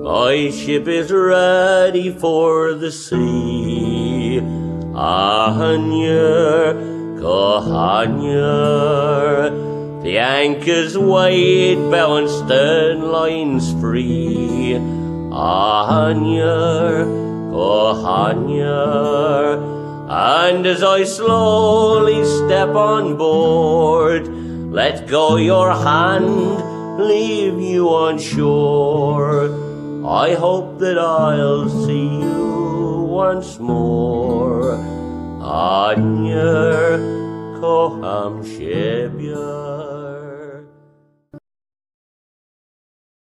My ship is ready for the sea. Anya, Kohanya, the anchors weighed, bow and stern lines free. Anya, Kohanya, and as I slowly step on board, let go your hand, leave you on shore. I hope that I'll see you once more. Anya, Koham Shebya.